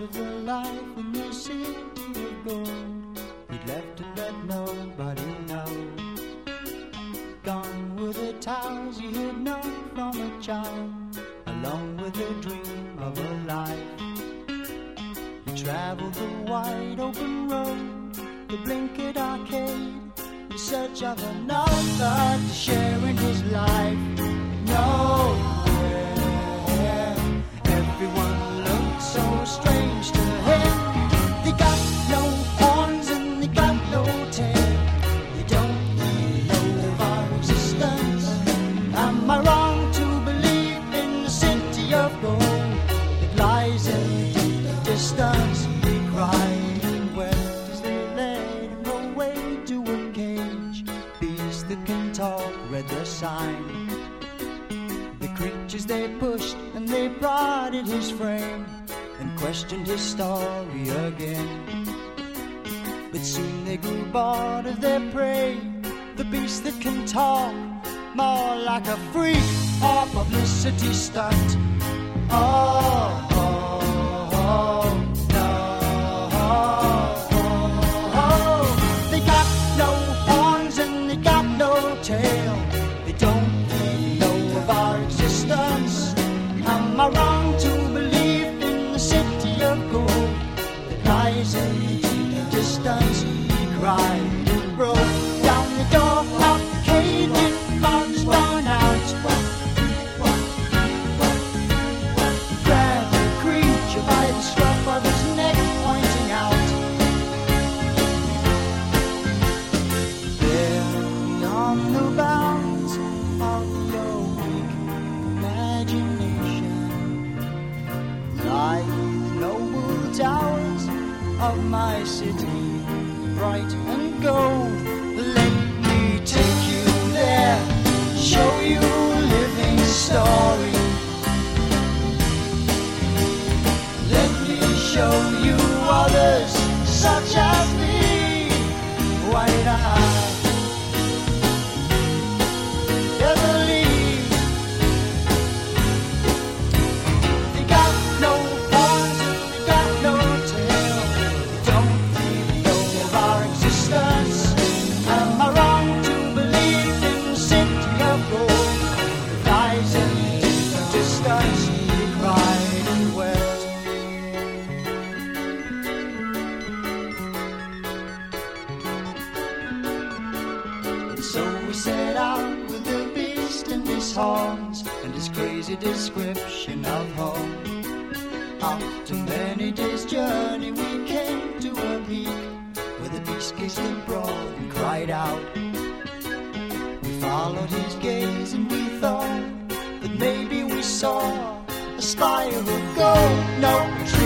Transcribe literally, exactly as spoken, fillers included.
of a life in the city of gold. He'd left to let nobody know. Gone were the towers he had known from a child, along with the dream of a life. He traveled the wide open road, the blinkered arcade, in search of another to share in his life. Nowhere, everyone looked so strange to him. They got no horns and they got no tail. They don't even know of our existence. Am I wrong to believe in the city of gold that lies in the deep distance? They cried and wept as they led him away to a cage. Beasts that can talk read the sign. The creatures they pushed and they prodded his frame and questioned his story again. But soon they grew bored of their prey, the beasts that can talk, more like a freak or publicity stunt. Oh, oh, oh, no, oh, oh. They got no horns and they got no tail. They don't even know of our existence. Am I wrong to believe in the city of gold that lies in the deep distance? He cried and broke down the door of the cage and bugs run out. He grabbed the creature by the scruff of his neck, pointing out. There, beyond the bounds of your weak imagination, lie the noble towers of my city, bright and gold. Let me take you there, show you a living story. Let me show you others such as me, wide-eyed, Beverly. They got no horns and they got no tail. They don't even know of our existence. Am I wrong to believe in the city of gold that lies in the deep distance? He cried and wept. And so we set out with the beast and his horns and his crazy description of home. After many days' journey we came to a peak where the beast gazed abroad and cried out. We followed his gaze and we thought that maybe we saw a spire of gold. No,